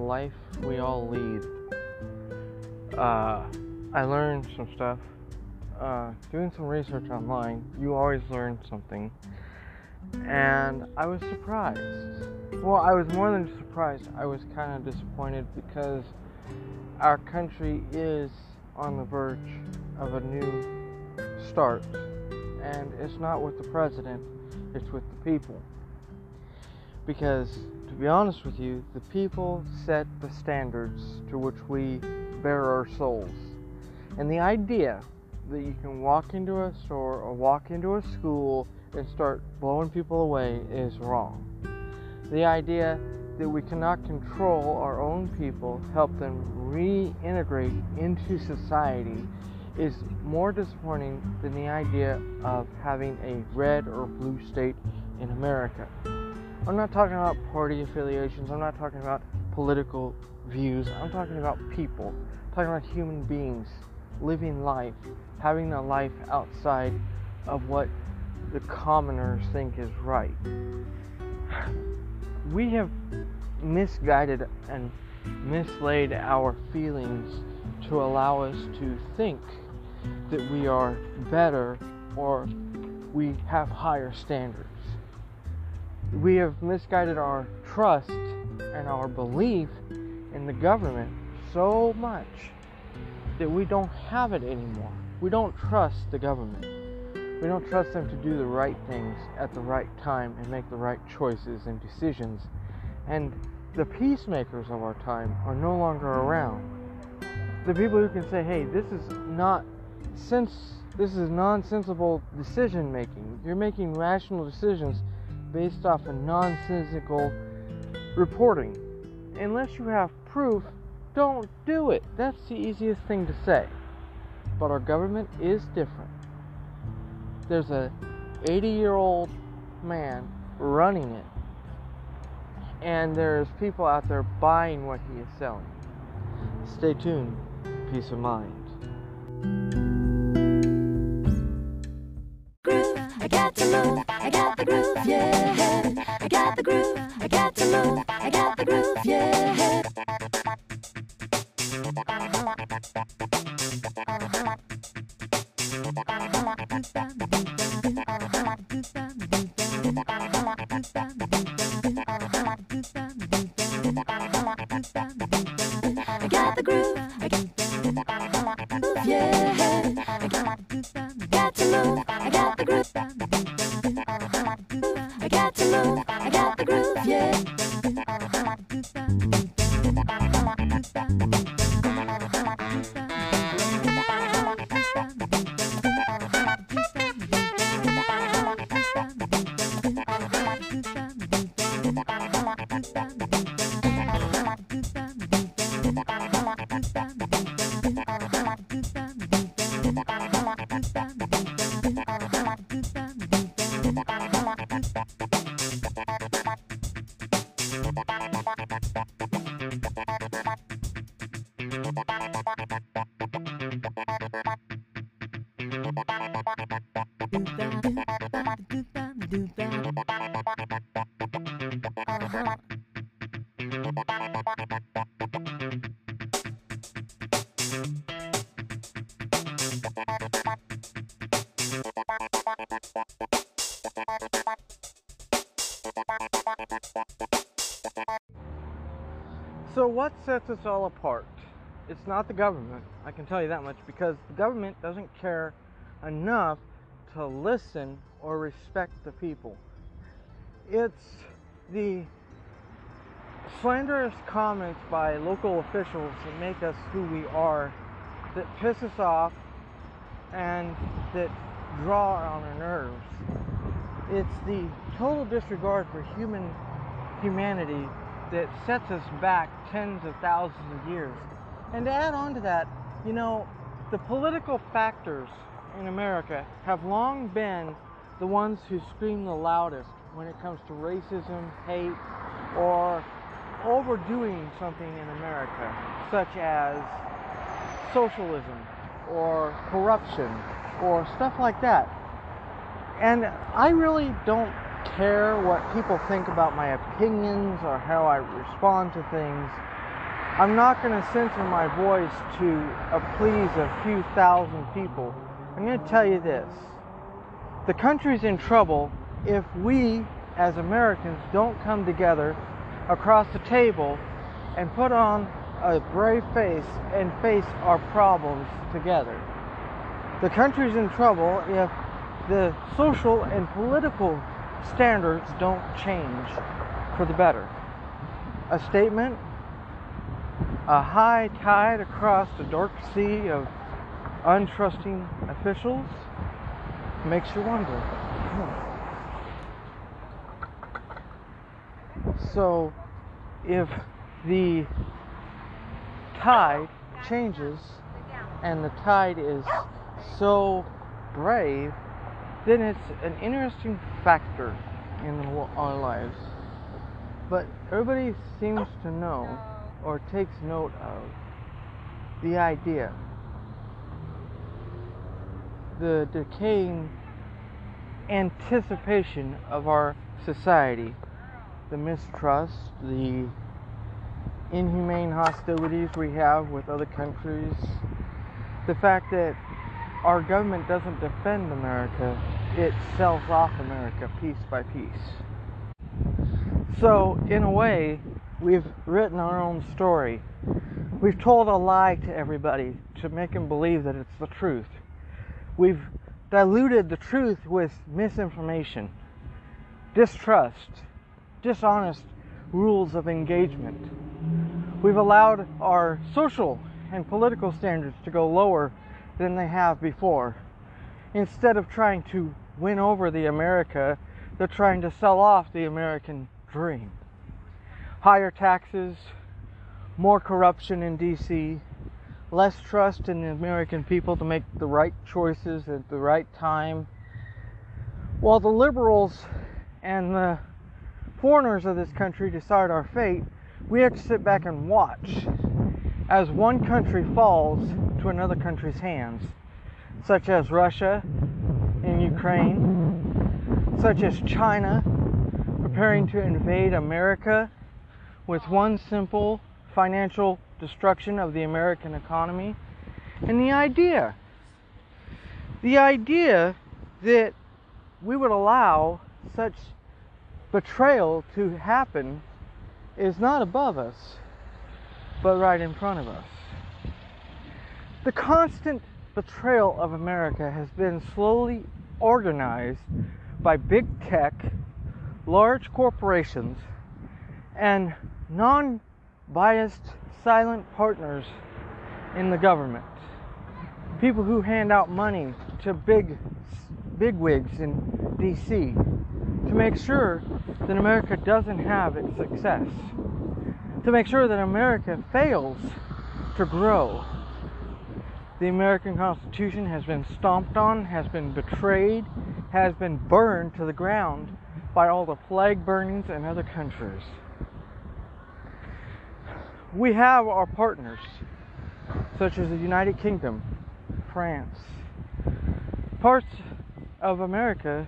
life we all lead. I learned some stuff. Doing some research online, you always learn something. And I was surprised. Well, I was more than surprised. I was kind of disappointed because our country is on the verge of a new start. And it's not with the president, it's with the people. Because, to be honest with you, the people set the standards to which we bear our souls. And the idea that you can walk into a store or walk into a school and start blowing people away is wrong. The idea that we cannot control our own people, help them reintegrate into society, is more disappointing than the idea of having a red or blue state in America. I'm not talking about party affiliations, I'm not talking about political views, I'm talking about people, I'm talking about human beings living life, having a life outside of what the commoners think is right. We have misguided and mislaid our feelings to allow us to think that we are better or we have higher standards. We have misguided our trust and our belief in the government so much that we don't have it anymore. We don't trust the government. We don't trust them to do the right things at the right time and make the right choices and decisions. And the peacemakers of our time are no longer around. The people who can say, hey, this is nonsensical decision making. You're making rational decisions based off of nonsensical reporting. Unless you have proof, don't do it. That's the easiest thing to say. But our government is different. There's a 80-year-old man running it, and there's people out there buying what he is selling. Stay tuned. Peace of mind. Groove, I got to move, I got the groove, yeah. I got the groove, I got to move, I got the groove, yeah. I got the groove, I got yeah. I got to move, I got the groove. I got to move, I got the groove, yeah. So what sets us all apart? It's not the government, I can tell you that much, because the government doesn't care enough to listen or respect the people. It's the slanderous comments by local officials that make us who we are, that piss us off and that draw on our nerves. It's the total disregard for humanity that sets us back tens of thousands of years. And to add on to that, the political factors in America have long been the ones who scream the loudest when it comes to racism, hate, or overdoing something in America, such as socialism or corruption or stuff like that. And I really don't care what people think about my opinions or how I respond to things. I'm not going to censor my voice to please a few thousand people. I'm going to tell you this. The country's in trouble if we, as Americans, don't come together across the table and put on a brave face and face our problems together. The country's in trouble if the social and political standards don't change for the better. A statement, a high tide across the dark sea of untrusting officials, makes you wonder. So, if the tide changes and the tide is so brave, then it's an interesting factor in our lives. But everybody seems to know or takes note of the idea, the decaying anticipation of our society, the mistrust, the inhumane hostilities we have with other countries, the fact that our government doesn't defend America, it sells off America piece by piece. So, in a way, we've written our own story. We've told a lie to everybody to make them believe that it's the truth. We've diluted the truth with misinformation, distrust, dishonest rules of engagement. We've allowed our social and political standards to go lower than they have before. Instead of trying to win over the America, they're trying to sell off the American dream. Higher taxes, more corruption in DC, less trust in the American people to make the right choices at the right time. While the liberals and the foreigners of this country decide our fate, we have to sit back and watch as one country falls to another country's hands, such as Russia in Ukraine, such as China preparing to invade America with one simple financial destruction of the American economy. And the idea that we would allow such betrayal to happen is not above us, but right in front of us. The constant betrayal of America has been slowly organized by big tech, large corporations, and non-biased silent partners in the government. People who hand out money to bigwigs in DC to make sure that America doesn't have its success, to make sure that America fails to grow. The American Constitution has been stomped on, has been betrayed, has been burned to the ground by all the flag burnings in other countries. We have our partners, such as the United Kingdom, France. Parts of America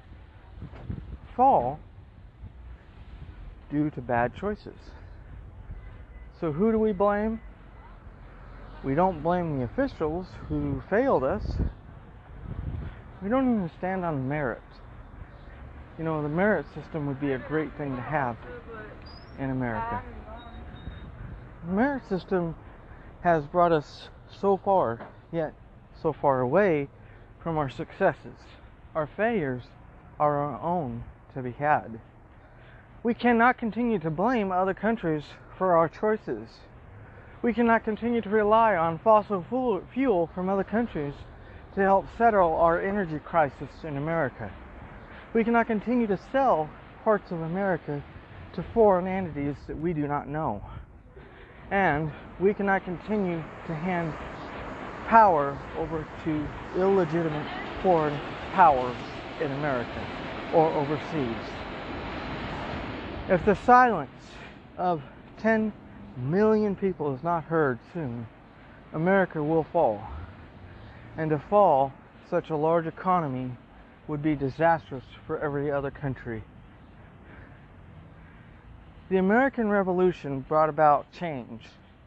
fall due to bad choices. So who do we blame? We don't blame the officials who failed us. We don't even stand on merit. You know, the merit system would be a great thing to have in America. The merit system has brought us so far, yet so far away from our successes. Our failures are our own to be had. We cannot continue to blame other countries for our choices. We cannot continue to rely on fossil fuel from other countries to help settle our energy crisis in America. We cannot continue to sell parts of America to foreign entities that we do not know. And we cannot continue to hand power over to illegitimate foreign powers in America or overseas. If the silence of 10 million people is not heard soon, America will fall. And to fall such a large economy would be disastrous for every other country. The American Revolution brought about change.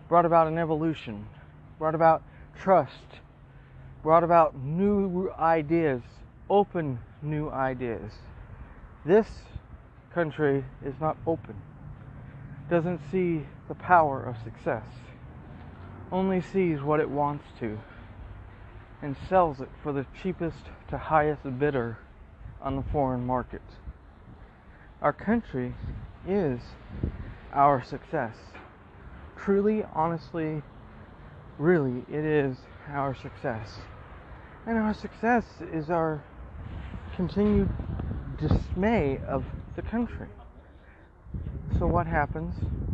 brought about an evolution, brought about trust, brought about new ideas, open new ideas. This country is not open, doesn't see the power of success, only sees what it wants to, and sells it for the cheapest to highest bidder on the foreign market. Our country is our success. Truly, honestly, really, it is our success. And our success is our continued dismay of the country. So what happens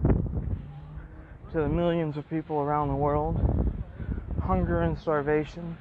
to the millions of people around the world? Hunger and starvation,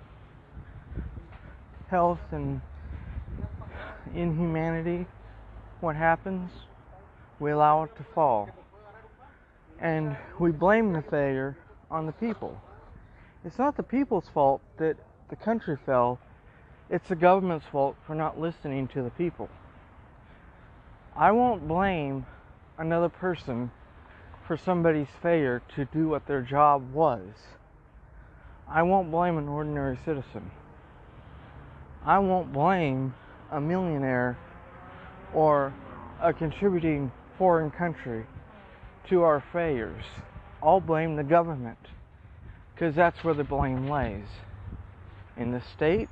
health and inhumanity. What happens? We allow it to fall. And we blame the failure on the people. It's not the people's fault that the country fell. It's the government's fault for not listening to the people. I won't blame another person for somebody's failure to do what their job was. I won't blame an ordinary citizen. I won't blame a millionaire or a contributing foreign country to our failures. I'll blame the government, because that's where the blame lays. In the state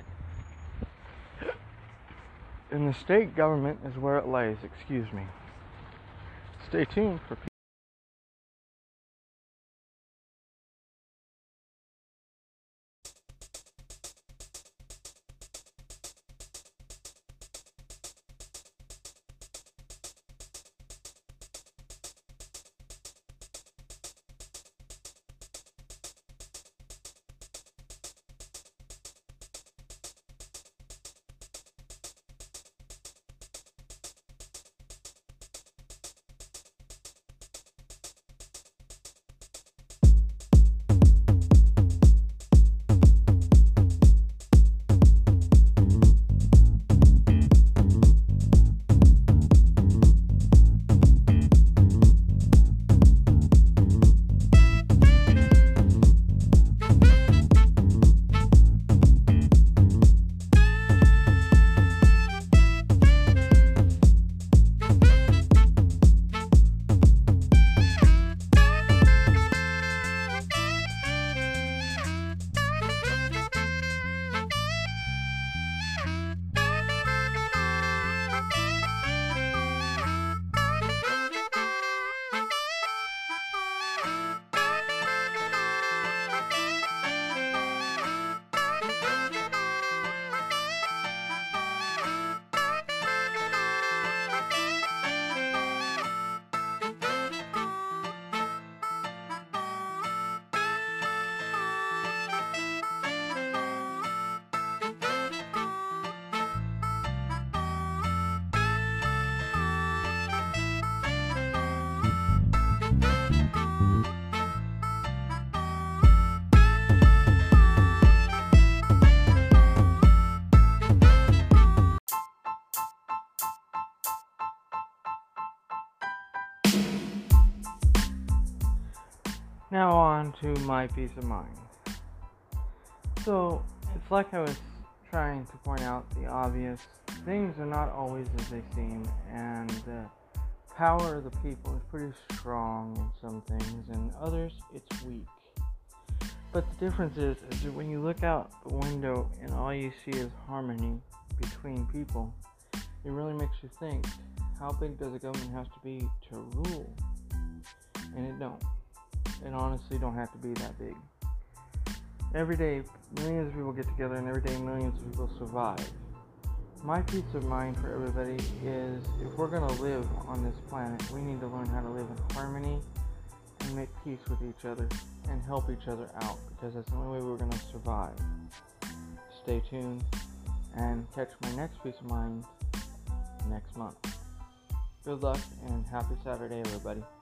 government is where it lays, excuse me. Stay tuned for now on to my peace of mind. So, it's like I was trying to point out the obvious. Things are not always as they seem, and the power of the people is pretty strong in some things, and others it's weak. But the difference is that when you look out the window and all you see is harmony between people, it really makes you think, how big does a government have to be to rule? And it don't. It honestly don't have to be that big. Every day, millions of people get together, and every day, millions of people survive. My peace of mind for everybody is, if we're going to live on this planet, we need to learn how to live in harmony and make peace with each other and help each other out, because that's the only way we're going to survive. Stay tuned and catch my next peace of mind next month. Good luck and happy Saturday, everybody.